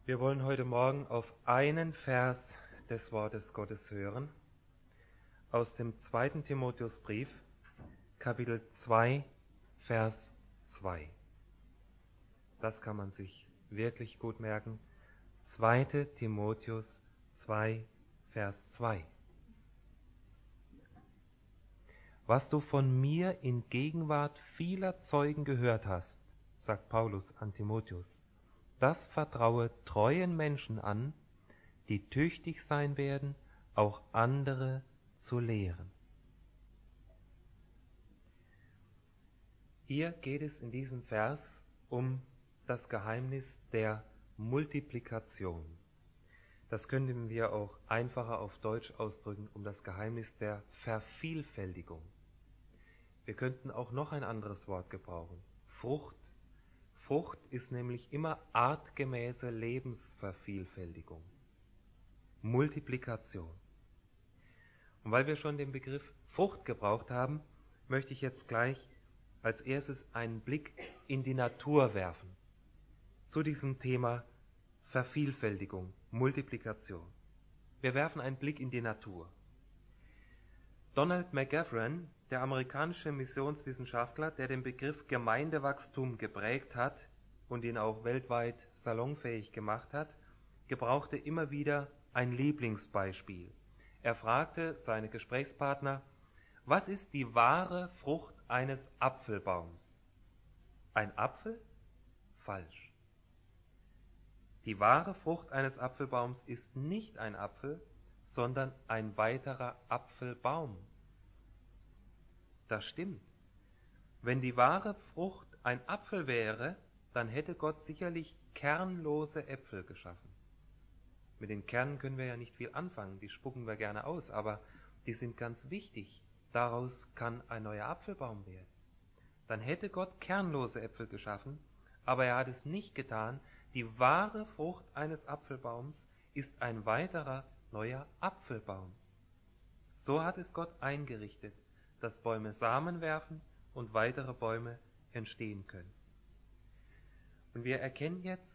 Wir wollen heute Morgen auf einen Vers des Wortes Gottes hören, aus dem 2. Timotheusbrief, Kapitel 2, Vers 2. Das kann man sich wirklich gut merken. 2. Timotheus 2, Vers 2. Was du von mir in Gegenwart vieler Zeugen gehört hast, sagt Paulus an Timotheus, das vertraue treuen Menschen an, die tüchtig sein werden, auch andere zu lehren. Hier geht es in diesem Vers um das Geheimnis der Multiplikation. Das könnten wir auch einfacher auf Deutsch ausdrücken, um das Geheimnis der Vervielfältigung. Wir könnten auch noch ein anderes Wort gebrauchen. Frucht. Frucht ist nämlich immer artgemäße Lebensvervielfältigung. Multiplikation. Und weil wir schon den Begriff Frucht gebraucht haben, möchte ich jetzt gleich als erstes einen Blick in die Natur werfen. Zu diesem Thema Vervielfältigung, Multiplikation. Wir werfen einen Blick in die Natur. Donald McGavran, der amerikanische Missionswissenschaftler, der den Begriff Gemeindewachstum geprägt hat und ihn auch weltweit salonfähig gemacht hat, gebrauchte immer wieder ein Lieblingsbeispiel. Er fragte seine Gesprächspartner, was ist die wahre Frucht eines Apfelbaums? Ein Apfel? Falsch. Die wahre Frucht eines Apfelbaums ist nicht ein Apfel, sondern ein weiterer Apfelbaum. Das stimmt. Wenn die wahre Frucht ein Apfel wäre, dann hätte Gott sicherlich kernlose Äpfel geschaffen. Mit den Kernen können wir ja nicht viel anfangen, die spucken wir gerne aus, aber die sind ganz wichtig. Daraus kann ein neuer Apfelbaum werden. Dann hätte Gott kernlose Äpfel geschaffen, aber er hat es nicht getan. Die wahre Frucht eines Apfelbaums ist ein weiterer neuer Apfelbaum. So hat es Gott eingerichtet, dass Bäume Samen werfen und weitere Bäume entstehen können. Und wir erkennen jetzt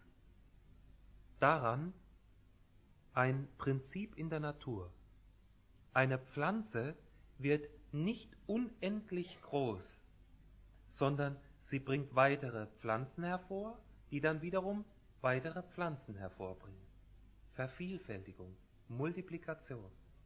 daran ein Prinzip in der Natur. Eine Pflanze wird nicht unendlich groß, sondern sie bringt weitere Pflanzen hervor, die dann wiederum weitere Pflanzen hervorbringen. Vervielfältigung, Multiplikation.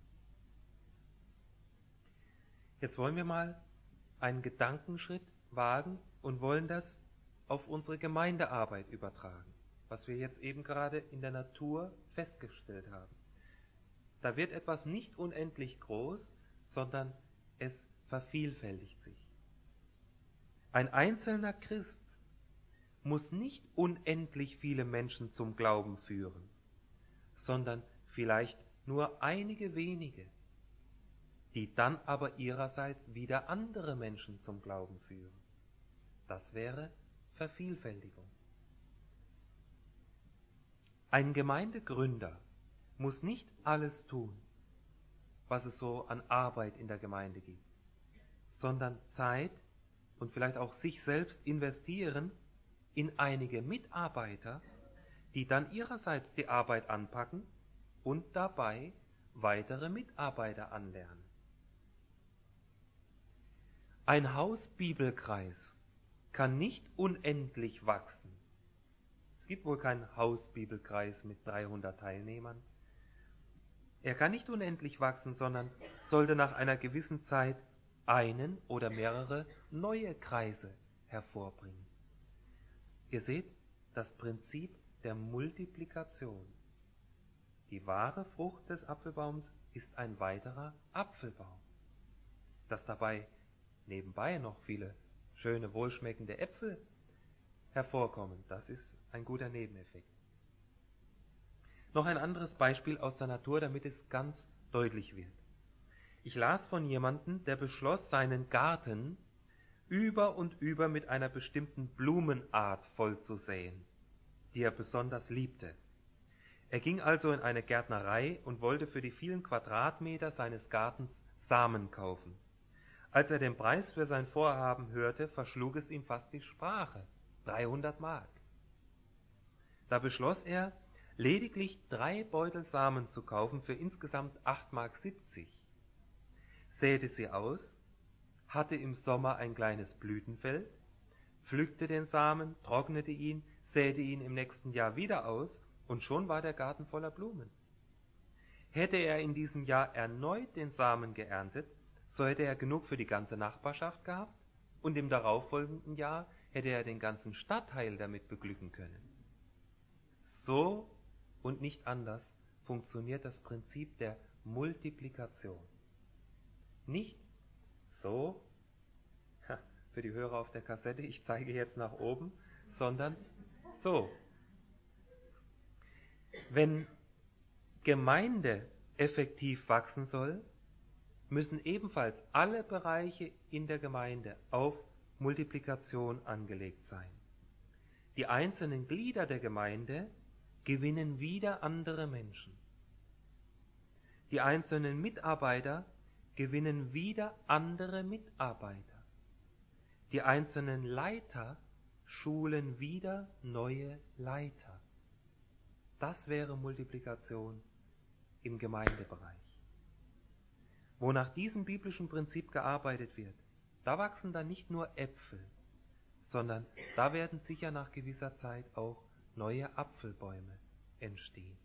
Jetzt wollen wir mal einen Gedankenschritt wagen und wollen das auf unsere Gemeindearbeit übertragen, was wir jetzt eben gerade in der Natur festgestellt haben. Da wird etwas nicht unendlich groß, sondern es vervielfältigt sich. Ein einzelner Christ muss nicht unendlich viele Menschen zum Glauben führen, sondern vielleicht nur einige wenige, die dann aber ihrerseits wieder andere Menschen zum Glauben führen. Das wäre Vervielfältigung. Ein Gemeindegründer muss nicht alles tun, was es so an Arbeit in der Gemeinde gibt, sondern Zeit und vielleicht auch sich selbst investieren in einige Mitarbeiter, die dann ihrerseits die Arbeit anpacken und dabei weitere Mitarbeiter anlernen. Ein Hausbibelkreis kann nicht unendlich wachsen. Es gibt wohl keinen Hausbibelkreis mit 300 Teilnehmern. Er kann nicht unendlich wachsen, sondern sollte nach einer gewissen Zeit einen oder mehrere neue Kreise hervorbringen. Ihr seht das Prinzip der Multiplikation. Die wahre Frucht des Apfelbaums ist ein weiterer Apfelbaum. Dass dabei nebenbei noch viele schöne, wohlschmeckende Äpfel hervorkommen, das ist ein guter Nebeneffekt. Noch ein anderes Beispiel aus der Natur, damit es ganz deutlich wird. Ich las von jemandem, der beschloss, seinen Garten über und über mit einer bestimmten Blumenart vollzusäen, die er besonders liebte. Er ging also in eine Gärtnerei und wollte für die vielen Quadratmeter seines Gartens Samen kaufen. Als er den Preis für sein Vorhaben hörte, verschlug es ihm fast die Sprache. 300 Mark. Da beschloss er, lediglich 3 Beutel Samen zu kaufen für insgesamt 8,70 Mark, säte sie aus, hatte im Sommer ein kleines Blütenfeld, pflückte den Samen, trocknete ihn, säte ihn im nächsten Jahr wieder aus und schon war der Garten voller Blumen. Hätte er in diesem Jahr erneut den Samen geerntet, so hätte er genug für die ganze Nachbarschaft gehabt und im darauffolgenden Jahr hätte er den ganzen Stadtteil damit beglücken können. So und nicht anders funktioniert das Prinzip der Multiplikation. Nicht so, für die Hörer auf der Kassette, ich zeige jetzt nach oben, sondern so. Wenn Gemeinde effektiv wachsen soll, müssen ebenfalls alle Bereiche in der Gemeinde auf Multiplikation angelegt sein. Die einzelnen Glieder der Gemeinde gewinnen wieder andere Menschen. Die einzelnen Mitarbeiter gewinnen wieder andere Mitarbeiter. Die einzelnen Leiter schulen wieder neue Leiter. Das wäre Multiplikation im Gemeindebereich. Wo nach diesem biblischen Prinzip gearbeitet wird, da wachsen dann nicht nur Äpfel, sondern da werden sicher nach gewisser Zeit auch neue Apfelbäume entstehen.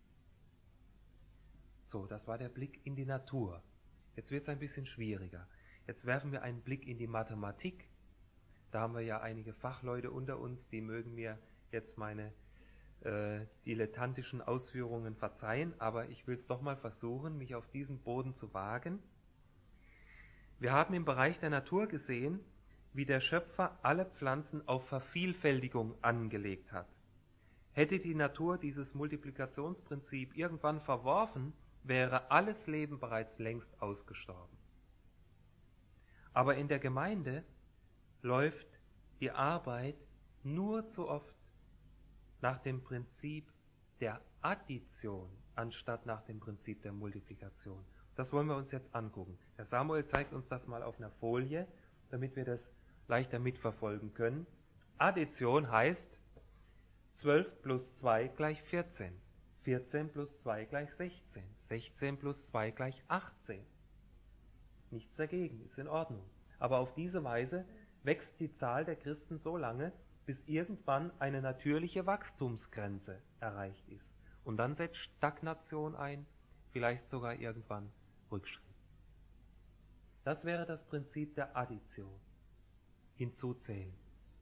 So, das war der Blick in die Natur. Jetzt wird es ein bisschen schwieriger. Jetzt werfen wir einen Blick in die Mathematik. Da haben wir ja einige Fachleute unter uns, die mögen mir jetzt meine dilettantischen Ausführungen verzeihen, aber ich will es doch mal versuchen, mich auf diesen Boden zu wagen. Wir haben im Bereich der Natur gesehen, wie der Schöpfer alle Pflanzen auf Vervielfältigung angelegt hat. Hätte die Natur dieses Multiplikationsprinzip irgendwann verworfen, wäre alles Leben bereits längst ausgestorben. Aber in der Gemeinde läuft die Arbeit nur zu oft nach dem Prinzip der Addition, anstatt nach dem Prinzip der Multiplikation. Das wollen wir uns jetzt angucken. Herr Samuel zeigt uns das mal auf einer Folie, damit wir das leichter mitverfolgen können. Addition heißt 12 plus 2 gleich 14, 14 plus 2 gleich 16, 16 plus 2 gleich 18. Nichts dagegen, ist in Ordnung. Aber auf diese Weise wächst die Zahl der Christen so lange, bis irgendwann eine natürliche Wachstumsgrenze erreicht ist. Und dann setzt Stagnation ein, vielleicht sogar irgendwann Rückschritt. Das wäre das Prinzip der Addition. Hinzuzählen.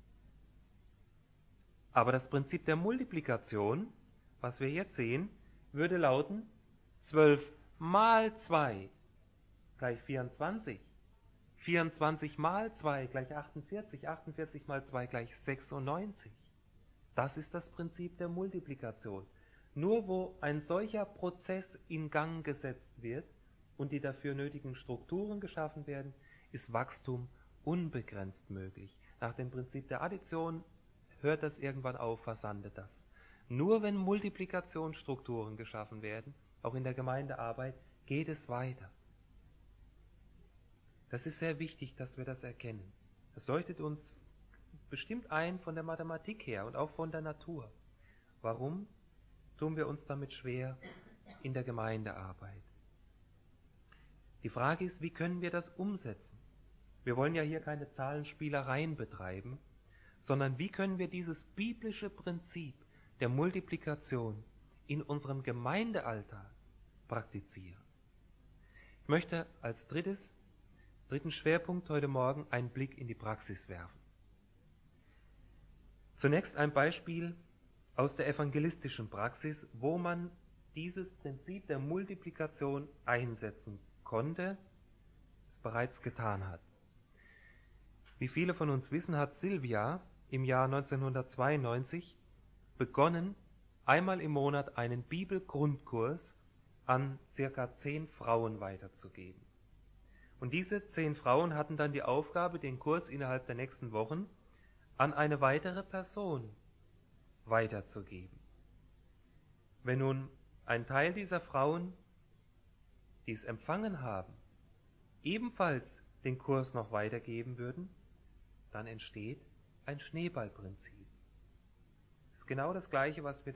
Aber das Prinzip der Multiplikation, was wir jetzt sehen, würde lauten 12 mal 2 gleich 24. 24 mal 2 gleich 48, 48 mal 2 gleich 96. Das ist das Prinzip der Multiplikation. Nur wo ein solcher Prozess in Gang gesetzt wird und die dafür nötigen Strukturen geschaffen werden, ist Wachstum unbegrenzt möglich. Nach dem Prinzip der Addition hört das irgendwann auf, versandet das. Nur wenn Multiplikationsstrukturen geschaffen werden, auch in der Gemeindearbeit, geht es weiter. Das ist sehr wichtig, dass wir das erkennen. Das leuchtet uns bestimmt ein von der Mathematik her und auch von der Natur. Warum tun wir uns damit schwer in der Gemeindearbeit? Die Frage ist, wie können wir das umsetzen? Wir wollen ja hier keine Zahlenspielereien betreiben, sondern wie können wir dieses biblische Prinzip der Multiplikation in unserem Gemeindealltag praktizieren? Ich möchte als dritten Schwerpunkt heute Morgen einen Blick in die Praxis werfen. Zunächst ein Beispiel aus der evangelistischen Praxis, wo man dieses Prinzip der Multiplikation einsetzen konnte, es bereits getan hat. Wie viele von uns wissen, hat Silvia im Jahr 1992 begonnen, einmal im Monat einen Bibelgrundkurs an ca. 10 Frauen weiterzugeben. Und diese 10 Frauen hatten dann die Aufgabe, den Kurs innerhalb der nächsten Wochen an eine weitere Person weiterzugeben. Wenn nun ein Teil dieser Frauen, die es empfangen haben, ebenfalls den Kurs noch weitergeben würden, dann entsteht ein Schneeballprinzip. Das ist genau das Gleiche, was wir da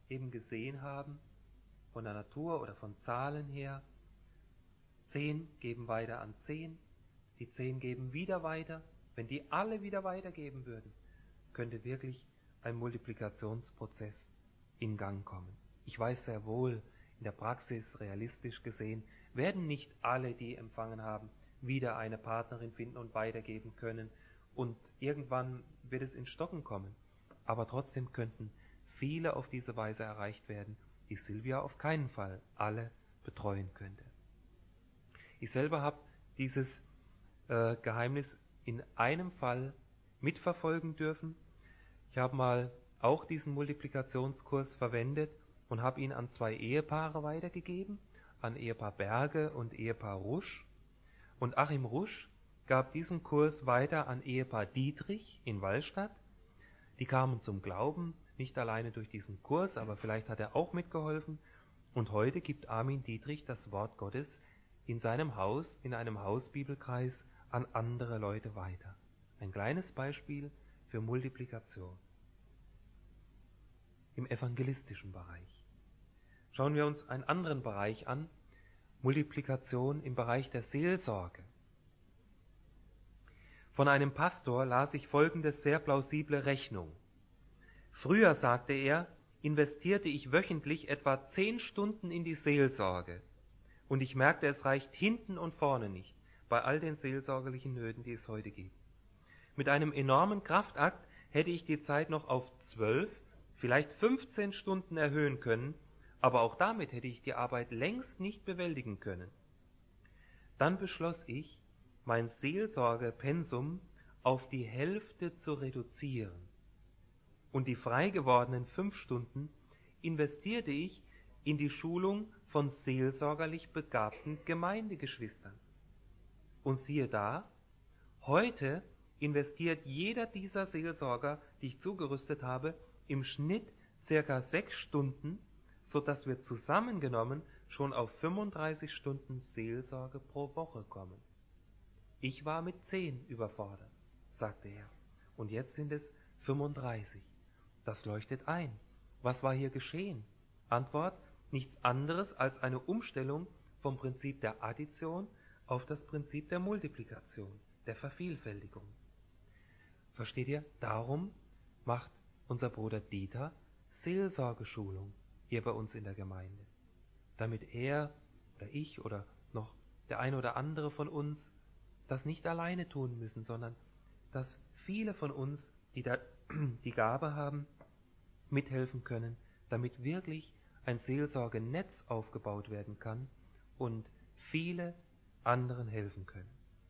eben gesehen haben, von der Natur oder von Zahlen her, 10 geben weiter an 10, die 10 geben wieder weiter. Wenn die alle wieder weitergeben würden, könnte wirklich ein Multiplikationsprozess in Gang kommen. Ich weiß sehr wohl, in der Praxis, realistisch gesehen, werden nicht alle, die empfangen haben, wieder eine Partnerin finden und weitergeben können. Und irgendwann wird es ins Stocken kommen. Aber trotzdem könnten viele auf diese Weise erreicht werden, die Silvia auf keinen Fall alle betreuen könnte. Ich selber habe dieses Geheimnis in einem Fall mitverfolgen dürfen. Ich habe mal auch diesen Multiplikationskurs verwendet und habe ihn an 2 Ehepaare weitergegeben, an Ehepaar Berge und Ehepaar Rusch. Und Achim Rusch gab diesen Kurs weiter an Ehepaar Dietrich in Wallstadt. Die kamen zum Glauben, nicht alleine durch diesen Kurs, aber vielleicht hat er auch mitgeholfen. Und heute gibt Armin Dietrich das Wort Gottes in seinem Haus, in einem Hausbibelkreis, an andere Leute weiter. Ein kleines Beispiel für Multiplikation im evangelistischen Bereich. Schauen wir uns einen anderen Bereich an, Multiplikation im Bereich der Seelsorge. Von einem Pastor las ich folgende sehr plausible Rechnung. Früher, sagte er, investierte ich wöchentlich etwa 10 Stunden in die Seelsorge. Und ich merkte, es reicht hinten und vorne nicht, bei all den seelsorgerlichen Nöten, die es heute gibt. Mit einem enormen Kraftakt hätte ich die Zeit noch auf 12, vielleicht 15 Stunden erhöhen können, aber auch damit hätte ich die Arbeit längst nicht bewältigen können. Dann beschloss ich, mein Seelsorgepensum auf die Hälfte zu reduzieren. Und die frei gewordenen 5 Stunden investierte ich in die Schulung von seelsorgerlich begabten Gemeindegeschwistern. Und siehe da, heute investiert jeder dieser Seelsorger, die ich zugerüstet habe, im Schnitt ca. 6 Stunden, sodass wir zusammengenommen schon auf 35 Stunden Seelsorge pro Woche kommen. Ich war mit 10 überfordert, sagte er, und jetzt sind es 35. Das leuchtet ein. Was war hier geschehen? Antwort: nichts anderes als eine Umstellung vom Prinzip der Addition auf das Prinzip der Multiplikation, der Vervielfältigung. Versteht ihr? Darum macht unser Bruder Dieter Seelsorgeschulung hier bei uns in der Gemeinde, damit er oder ich oder noch der eine oder andere von uns das nicht alleine tun müssen, sondern dass viele von uns, die da die Gabe haben, mithelfen können, damit wirklich ein Seelsorgenetz aufgebaut werden kann und viele anderen helfen können.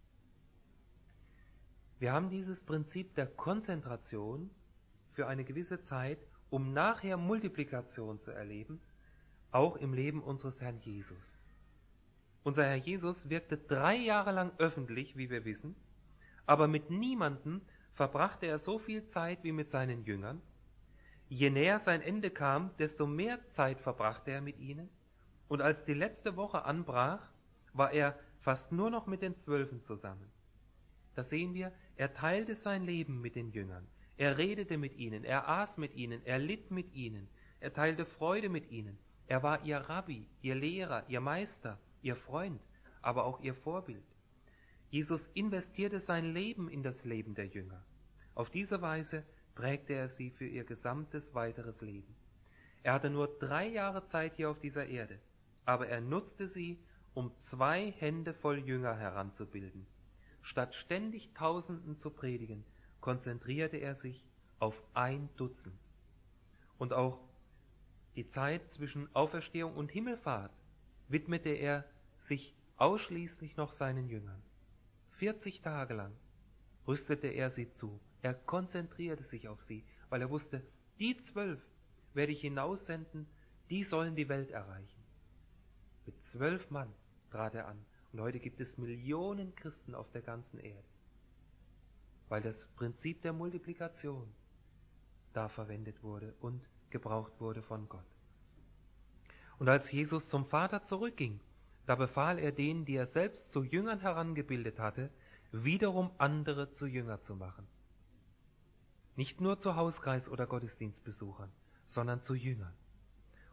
Wir haben dieses Prinzip der Konzentration für eine gewisse Zeit, um nachher Multiplikation zu erleben, auch im Leben unseres Herrn Jesus. Unser Herr Jesus wirkte 3 Jahre lang öffentlich, wie wir wissen, aber mit niemandem verbrachte er so viel Zeit wie mit seinen Jüngern. Je näher sein Ende kam, desto mehr Zeit verbrachte er mit ihnen, und als die letzte Woche anbrach, war er fast nur noch mit den 12 zusammen. Da sehen wir, er teilte sein Leben mit den Jüngern, er redete mit ihnen, er aß mit ihnen, er litt mit ihnen, er teilte Freude mit ihnen, er war ihr Rabbi, ihr Lehrer, ihr Meister, ihr Freund, aber auch ihr Vorbild. Jesus investierte sein Leben in das Leben der Jünger. Auf diese Weise prägte er sie für ihr gesamtes weiteres Leben. Er hatte nur 3 Jahre Zeit hier auf dieser Erde, aber er nutzte sie, um 2 Hände voll Jünger heranzubilden. Statt ständig Tausenden zu predigen, konzentrierte er sich auf 1 Dutzend. Und auch die Zeit zwischen Auferstehung und Himmelfahrt widmete er sich ausschließlich noch seinen Jüngern. 40 Tage lang rüstete er sie zu. Er konzentrierte sich auf sie, weil er wusste, die 12 werde ich hinaussenden, die sollen die Welt erreichen. Mit 12 Mann trat er an. Und heute gibt es Millionen Christen auf der ganzen Erde, weil das Prinzip der Multiplikation da verwendet wurde und gebraucht wurde von Gott. Und als Jesus zum Vater zurückging, da befahl er denen, die er selbst zu Jüngern herangebildet hatte, wiederum andere zu Jünger zu machen. Nicht nur zu Hauskreis- oder Gottesdienstbesuchern, sondern zu Jüngern.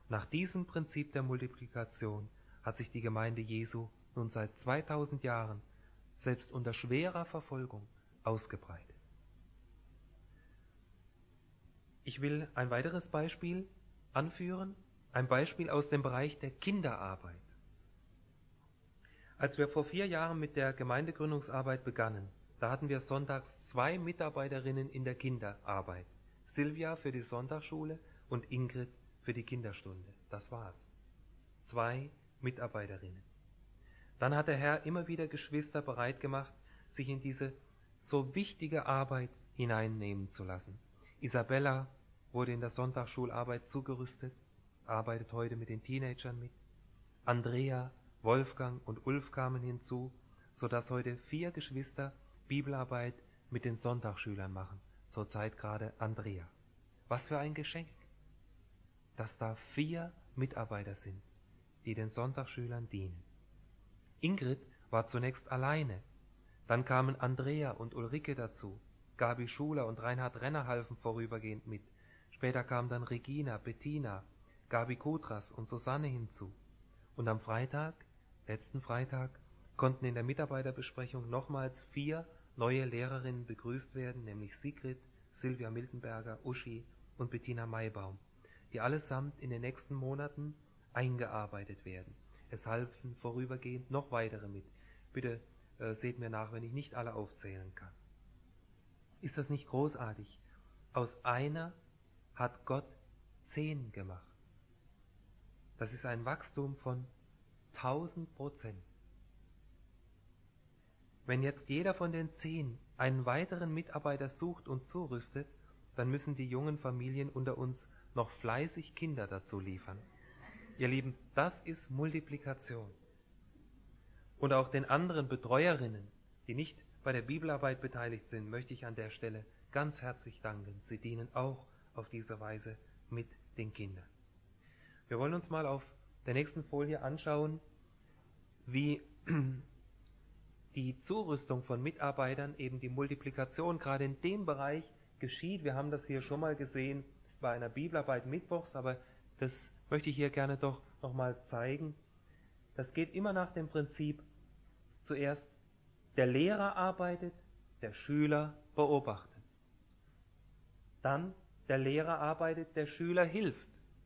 Nach diesem Prinzip der Multiplikation hat sich die Gemeinde Jesu nun seit 2000 Jahren, selbst unter schwerer Verfolgung, ausgebreitet. Ich will ein weiteres Beispiel anführen, ein Beispiel aus dem Bereich der Kinderarbeit. Als wir vor 4 Jahren mit der Gemeindegründungsarbeit begannen, da hatten wir sonntags 2 Mitarbeiterinnen in der Kinderarbeit. Silvia für die Sonntagsschule und Ingrid für die Kinderstunde. Das war's. 2 Mitarbeiterinnen. Dann hat der Herr immer wieder Geschwister bereit gemacht, sich in diese so wichtige Arbeit hineinnehmen zu lassen. Isabella wurde in der Sonntagsschularbeit zugerüstet, arbeitet heute mit den Teenagern mit. Andrea, Wolfgang und Ulf kamen hinzu, sodass heute 4 Geschwister Bibelarbeit mit den Sonntagsschülern machen. Zurzeit gerade Andrea. Was für ein Geschenk, dass da 4 Mitarbeiter sind, die den Sonntagsschülern dienen. Ingrid war zunächst alleine. Dann kamen Andrea und Ulrike dazu. Gabi Schuler und Reinhard Renner halfen vorübergehend mit. Später kamen dann Regina, Bettina, Gabi Kutras und Susanne hinzu. Und am Freitag, letzten Freitag, konnten in der Mitarbeiterbesprechung nochmals 4 neue Lehrerinnen begrüßt werden, nämlich Sigrid, Silvia Miltenberger, Uschi und Bettina Maibaum, die allesamt in den nächsten Monaten eingearbeitet werden. Es halfen vorübergehend noch weitere mit. Bitte seht mir nach, wenn ich nicht alle aufzählen kann. Ist das nicht großartig? Aus einer hat Gott 10 gemacht. Das ist ein Wachstum von 1000%. Wenn jetzt jeder von den 10 einen weiteren Mitarbeiter sucht und zurüstet, dann müssen die jungen Familien unter uns noch fleißig Kinder dazu liefern. Ihr Lieben, das ist Multiplikation. Und auch den anderen Betreuerinnen, die nicht bei der Bibelarbeit beteiligt sind, möchte ich an der Stelle ganz herzlich danken. Sie dienen auch auf diese Weise mit den Kindern. Wir wollen uns mal auf der nächsten Folie anschauen, wie die Zurüstung von Mitarbeitern, eben die Multiplikation gerade in dem Bereich geschieht. Wir haben das hier schon mal gesehen bei einer Bibelarbeit mittwochs, aber das möchte ich hier gerne doch nochmal zeigen. Das geht immer nach dem Prinzip, zuerst der Lehrer arbeitet, der Schüler beobachtet. Dann der Lehrer arbeitet, der Schüler hilft.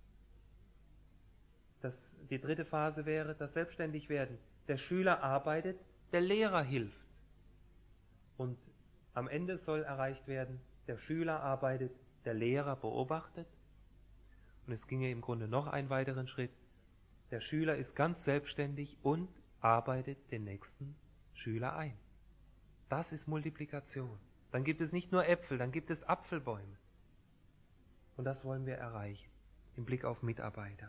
Die dritte Phase wäre das Selbstständigwerden. Der Schüler arbeitet, der Lehrer hilft. Und am Ende soll erreicht werden, der Schüler arbeitet, der Lehrer beobachtet. Und es ginge im Grunde noch einen weiteren Schritt. Der Schüler ist ganz selbstständig und arbeitet den nächsten Schüler ein. Das ist Multiplikation. Dann gibt es nicht nur Äpfel, dann gibt es Apfelbäume. Und das wollen wir erreichen, im Blick auf Mitarbeiter.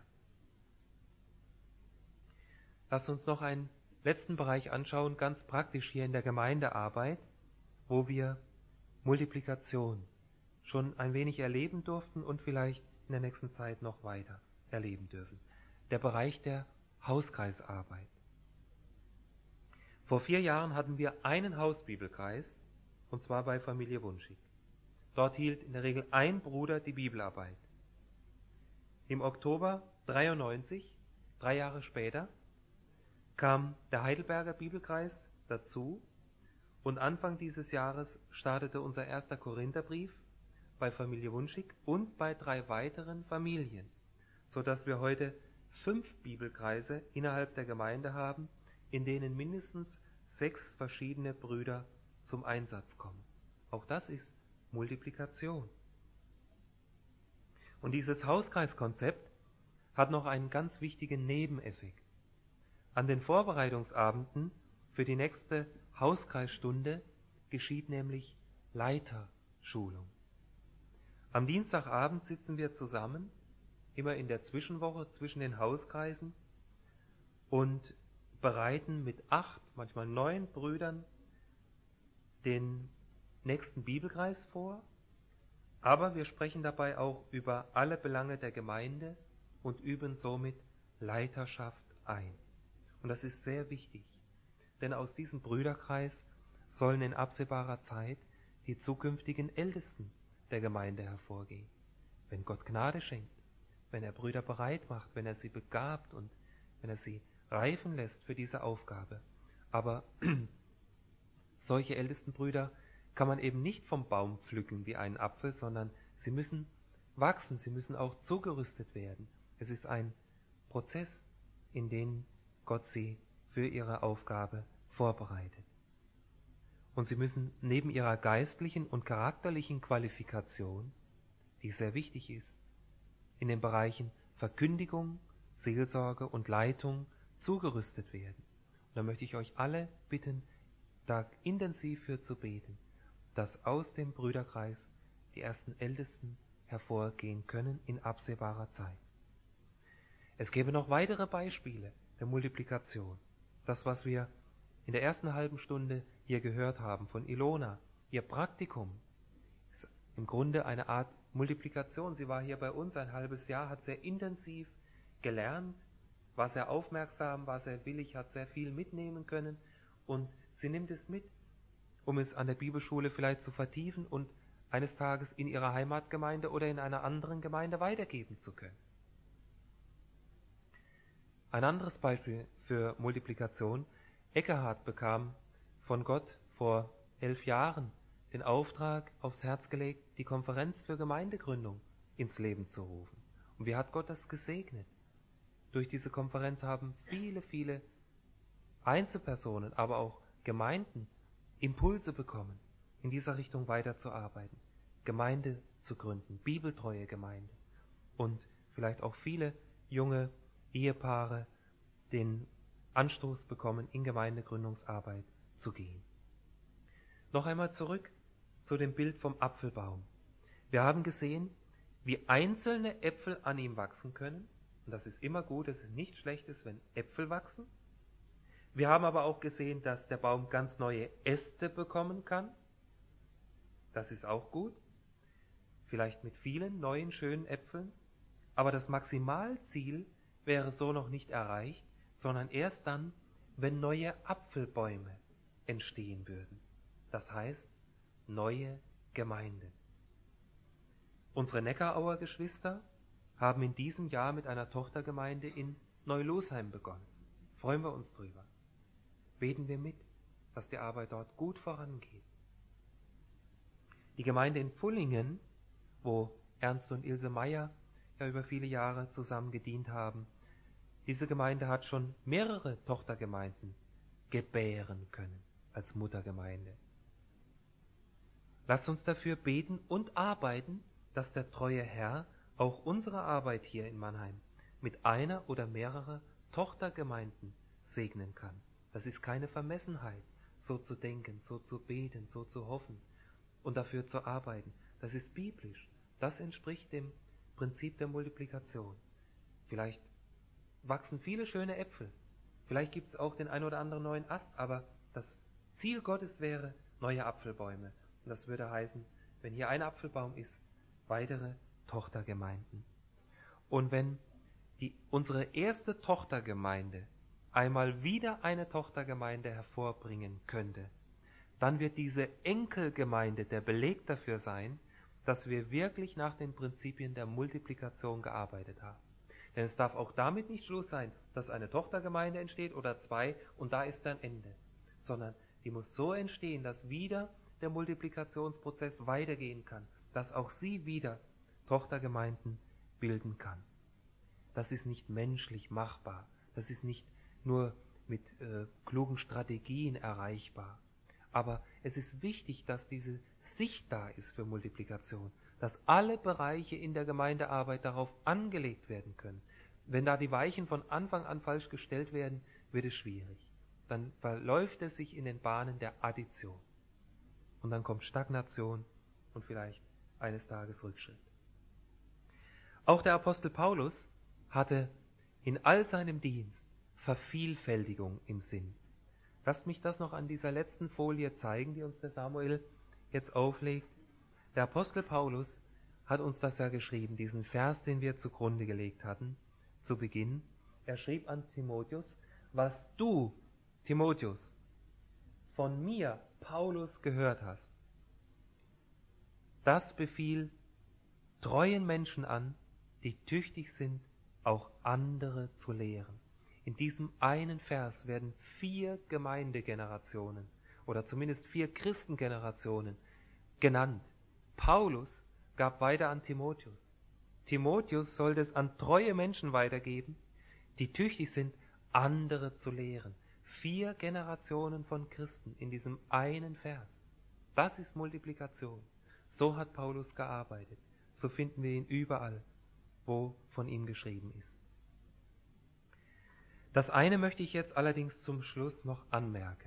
Lasst uns noch einen letzten Bereich anschauen, ganz praktisch hier in der Gemeindearbeit, wo wir Multiplikation schon ein wenig erleben durften und vielleicht in der nächsten Zeit noch weiter erleben dürfen. Der Bereich der Hauskreisarbeit. Vor 4 Jahren hatten wir einen Hausbibelkreis, und zwar bei Familie Wunschig. Dort hielt in der Regel ein Bruder die Bibelarbeit. Im Oktober 93, 3 Jahre später, kam der Heidelberger Bibelkreis dazu und Anfang dieses Jahres startete unser erster Korintherbrief bei Familie Wunschig und bei 3 weiteren Familien, sodass wir heute 5 Bibelkreise innerhalb der Gemeinde haben, in denen mindestens 6 verschiedene Brüder zum Einsatz kommen. Auch das ist Multiplikation. Und dieses Hauskreiskonzept hat noch einen ganz wichtigen Nebeneffekt. An den Vorbereitungsabenden für die nächste Hauskreisstunde geschieht nämlich Leiterschulung. Am Dienstagabend sitzen wir zusammen, immer in der Zwischenwoche zwischen den Hauskreisen, und bereiten mit 8, manchmal 9 Brüdern den nächsten Bibelkreis vor, aber wir sprechen dabei auch über alle Belange der Gemeinde und üben somit Leiterschaft ein. Und das ist sehr wichtig, denn aus diesem Brüderkreis sollen in absehbarer Zeit die zukünftigen Ältesten der Gemeinde hervorgehen. Wenn Gott Gnade schenkt, wenn er Brüder bereit macht, wenn er sie begabt und wenn er sie reifen lässt für diese Aufgabe. Aber solche ältesten Brüder kann man eben nicht vom Baum pflücken wie einen Apfel, sondern sie müssen wachsen, sie müssen auch zugerüstet werden. Es ist ein Prozess, in den Gott sie für ihre Aufgabe vorbereitet. Und sie müssen neben ihrer geistlichen und charakterlichen Qualifikation, die sehr wichtig ist, in den Bereichen Verkündigung, Seelsorge und Leitung zugerüstet werden. Und da möchte ich euch alle bitten, da intensiv für zu beten, dass aus dem Brüderkreis die ersten Ältesten hervorgehen können in absehbarer Zeit. Es gäbe noch weitere Beispiele der Multiplikation. Das, was wir in der ersten halben Stunde hier gehört haben von Ilona, ihr Praktikum, ist im Grunde eine Art Multiplikation. Sie war hier bei uns ein halbes Jahr, hat sehr intensiv gelernt, war sehr aufmerksam, war sehr willig, hat sehr viel mitnehmen können und sie nimmt es mit, um es an der Bibelschule vielleicht zu vertiefen und eines Tages in ihrer Heimatgemeinde oder in einer anderen Gemeinde weitergeben zu können. Ein anderes Beispiel für Multiplikation. Eckehard bekam von Gott vor 11 Jahren den Auftrag aufs Herz gelegt, die Konferenz für Gemeindegründung ins Leben zu rufen. Und wie hat Gott das gesegnet? Durch diese Konferenz haben viele Einzelpersonen, aber auch Gemeinden Impulse bekommen, in dieser Richtung weiterzuarbeiten, Gemeinde zu gründen, bibeltreue Gemeinde und vielleicht auch viele junge Ehepaare den Anstoß bekommen, in Gemeindegründungsarbeit zu gehen. Noch einmal zurück zu dem Bild vom Apfelbaum. Wir haben gesehen, wie einzelne Äpfel an ihm wachsen können. Und das ist immer gut, es ist nicht schlecht, wenn Äpfel wachsen. Wir haben aber auch gesehen, dass der Baum ganz neue Äste bekommen kann. Das ist auch gut. Vielleicht mit vielen neuen, schönen Äpfeln. Aber das Maximalziel wäre so noch nicht erreicht, sondern erst dann, wenn neue Apfelbäume entstehen würden. Das heißt, neue Gemeinde. Unsere Neckarauer Geschwister haben in diesem Jahr mit einer Tochtergemeinde in Neulosheim begonnen. Freuen wir uns drüber. Beten wir mit, dass die Arbeit dort gut vorangeht. Die Gemeinde in Pfullingen, wo Ernst und Ilse Meyer ja über viele Jahre zusammen gedient haben, diese Gemeinde hat schon mehrere Tochtergemeinden gebären können als Muttergemeinde. Lasst uns dafür beten und arbeiten, dass der treue Herr auch unsere Arbeit hier in Mannheim mit einer oder mehrere Tochtergemeinden segnen kann. Das ist keine Vermessenheit, so zu denken, so zu beten, so zu hoffen und dafür zu arbeiten. Das ist biblisch. Das entspricht dem Prinzip der Multiplikation. Vielleicht wachsen viele schöne Äpfel. Vielleicht gibt es auch den ein oder anderen neuen Ast, aber das Ziel Gottes wäre neue Apfelbäume. Und das würde heißen, wenn hier ein Apfelbaum ist, weitere Tochtergemeinden. Und wenn unsere erste Tochtergemeinde einmal wieder eine Tochtergemeinde hervorbringen könnte, dann wird diese Enkelgemeinde der Beleg dafür sein, dass wir wirklich nach den Prinzipien der Multiplikation gearbeitet haben. Denn es darf auch damit nicht Schluss sein, dass eine Tochtergemeinde entsteht oder zwei und da ist dann Ende. Sondern die muss so entstehen, dass wieder der Multiplikationsprozess weitergehen kann, dass auch sie wieder Tochtergemeinden bilden kann. Das ist nicht menschlich machbar. Das ist nicht nur mit klugen Strategien erreichbar. Aber es ist wichtig, dass diese Sicht da ist für Multiplikation, dass alle Bereiche in der Gemeindearbeit darauf angelegt werden können. Wenn da die Weichen von Anfang an falsch gestellt werden, wird es schwierig. Dann verläuft es sich in den Bahnen der Addition. Und dann kommt Stagnation und vielleicht eines Tages Rückschritt. Auch der Apostel Paulus hatte in all seinem Dienst Vervielfältigung im Sinn. Lasst mich das noch an dieser letzten Folie zeigen, die uns der Samuel jetzt auflegt. Der Apostel Paulus hat uns das ja geschrieben, diesen Vers, den wir zugrunde gelegt hatten, zu Beginn. Er schrieb an Timotheus, was du, Timotheus, von mir, Paulus, gehört hast, das befiehl treuen Menschen an, die tüchtig sind, auch andere zu lehren. In diesem einen Vers werden 4 Gemeindegenerationen oder zumindest 4 Christengenerationen genannt. Paulus gab weiter an Timotheus. Timotheus sollte es an treue Menschen weitergeben, die tüchtig sind, andere zu lehren. 4 Generationen von Christen in diesem einen Vers. Das ist Multiplikation. So hat Paulus gearbeitet. So finden wir ihn überall, wo von ihm geschrieben ist. Das eine möchte ich jetzt allerdings zum Schluss noch anmerken.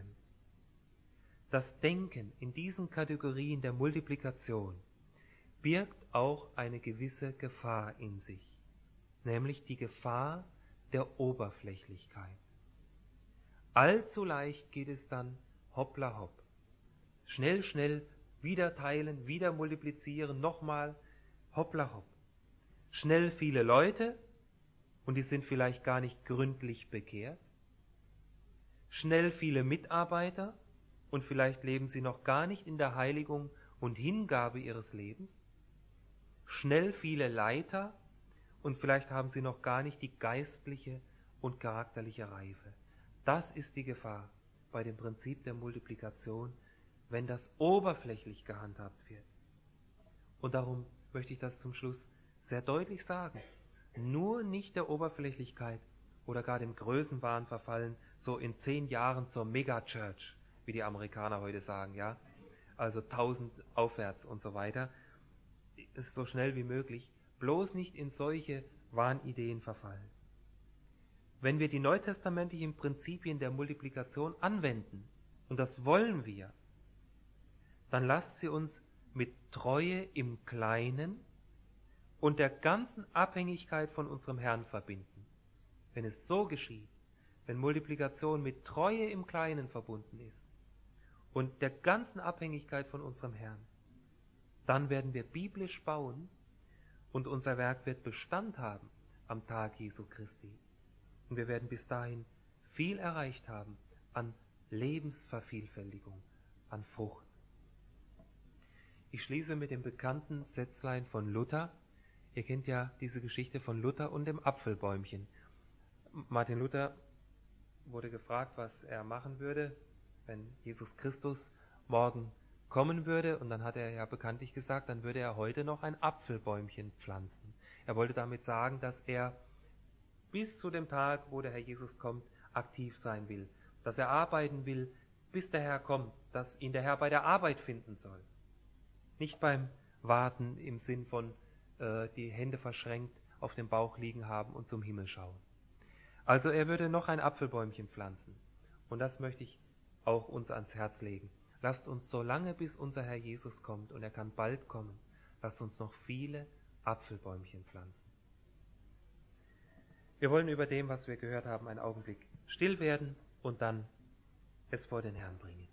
Das Denken in diesen Kategorien der Multiplikation birgt auch eine gewisse Gefahr in sich, nämlich die Gefahr der Oberflächlichkeit. Allzu leicht geht es dann hoppla hopp. Schnell, schnell, wieder teilen, wieder multiplizieren, nochmal, hoppla hopp. Schnell viele Leute, und die sind vielleicht gar nicht gründlich bekehrt. Schnell viele Mitarbeiter, und vielleicht leben sie noch gar nicht in der Heiligung und Hingabe ihres Lebens. Schnell viele Leiter, und vielleicht haben sie noch gar nicht die geistliche und charakterliche Reife. Das ist die Gefahr bei dem Prinzip der Multiplikation, wenn das oberflächlich gehandhabt wird. Und darum möchte ich das zum Schluss sehr deutlich sagen. Nur nicht der Oberflächlichkeit oder gar dem Größenwahn verfallen, so in 10 Jahren zur Megachurch, wie die Amerikaner heute sagen, ja, also 1000 aufwärts und so weiter, ist so schnell wie möglich, bloß nicht in solche Wahnideen verfallen. Wenn wir die neutestamentlichen Prinzipien der Multiplikation anwenden, und das wollen wir, dann lasst sie uns mit Treue im Kleinen und der ganzen Abhängigkeit von unserem Herrn verbinden. Wenn es so geschieht, wenn Multiplikation mit Treue im Kleinen verbunden ist und der ganzen Abhängigkeit von unserem Herrn, dann werden wir biblisch bauen und unser Werk wird Bestand haben am Tag Jesu Christi. Und wir werden bis dahin viel erreicht haben an Lebensvervielfältigung, an Frucht. Ich schließe mit dem bekannten Sätzlein von Luther. Ihr kennt ja diese Geschichte von Luther und dem Apfelbäumchen. Martin Luther wurde gefragt, was er machen würde, wenn Jesus Christus morgen kommen würde. Und dann hat er ja bekanntlich gesagt, dann würde er heute noch ein Apfelbäumchen pflanzen. Er wollte damit sagen, dass er bis zu dem Tag, wo der Herr Jesus kommt, aktiv sein will. Dass er arbeiten will, bis der Herr kommt, dass ihn der Herr bei der Arbeit finden soll. Nicht beim Warten im Sinn von die Hände verschränkt auf dem Bauch liegen haben und zum Himmel schauen. Also er würde noch ein Apfelbäumchen pflanzen. Und das möchte ich auch uns ans Herz legen. Lasst uns so lange, bis unser Herr Jesus kommt, und er kann bald kommen, lasst uns noch viele Apfelbäumchen pflanzen. Wir wollen über dem, was wir gehört haben, einen Augenblick still werden und dann es vor den Herrn bringen.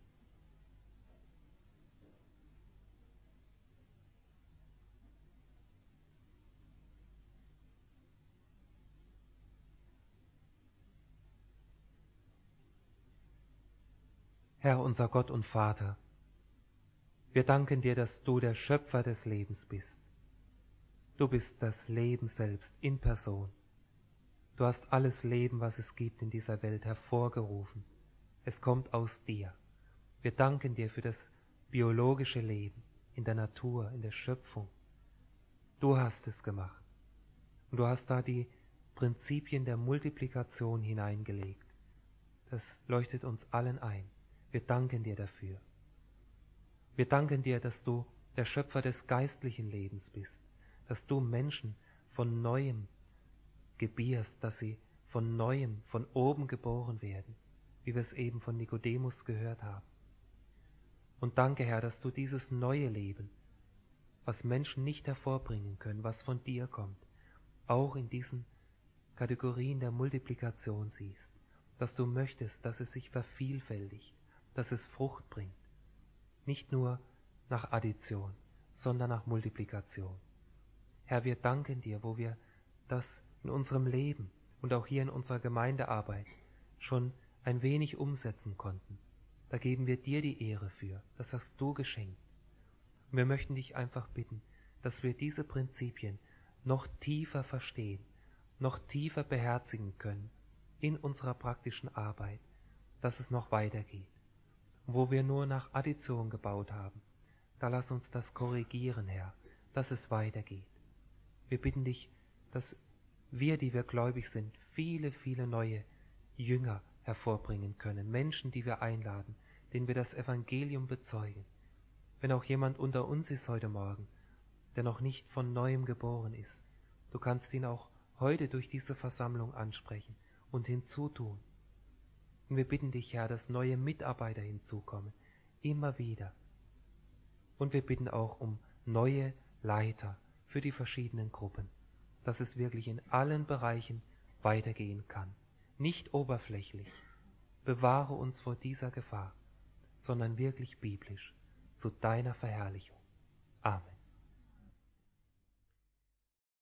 Herr, unser Gott und Vater, wir danken dir, dass du der Schöpfer des Lebens bist. Du bist das Leben selbst in Person. Du hast alles Leben, was es gibt in dieser Welt, hervorgerufen. Es kommt aus dir. Wir danken dir für das biologische Leben in der Natur, in der Schöpfung. Du hast es gemacht. Und du hast da die Prinzipien der Multiplikation hineingelegt. Das leuchtet uns allen ein. Wir danken dir dafür. Wir danken dir, dass du der Schöpfer des geistlichen Lebens bist, dass du Menschen von Neuem gebierst, dass sie von Neuem, von oben geboren werden, wie wir es eben von Nikodemus gehört haben. Und danke, Herr, dass du dieses neue Leben, was Menschen nicht hervorbringen können, was von dir kommt, auch in diesen Kategorien der Multiplikation siehst, dass du möchtest, dass es sich vervielfältigt, dass es Frucht bringt, nicht nur nach Addition, sondern nach Multiplikation. Herr, wir danken dir, wo wir das in unserem Leben und auch hier in unserer Gemeindearbeit schon ein wenig umsetzen konnten. Da geben wir dir die Ehre für, das hast du geschenkt. Und wir möchten dich einfach bitten, dass wir diese Prinzipien noch tiefer verstehen, noch tiefer beherzigen können in unserer praktischen Arbeit, dass es noch weitergeht. Wo wir nur nach Addition gebaut haben, da lass uns das korrigieren, Herr, dass es weitergeht. Wir bitten dich, dass wir, die wir gläubig sind, viele, viele neue Jünger hervorbringen können, Menschen, die wir einladen, denen wir das Evangelium bezeugen. Wenn auch jemand unter uns ist heute Morgen, der noch nicht von Neuem geboren ist, du kannst ihn auch heute durch diese Versammlung ansprechen und hinzutun. Und wir bitten dich, Herr, dass neue Mitarbeiter hinzukommen, immer wieder. Und wir bitten auch um neue Leiter für die verschiedenen Gruppen, dass es wirklich in allen Bereichen weitergehen kann. Nicht oberflächlich. Bewahre uns vor dieser Gefahr, sondern wirklich biblisch, zu deiner Verherrlichung. Amen.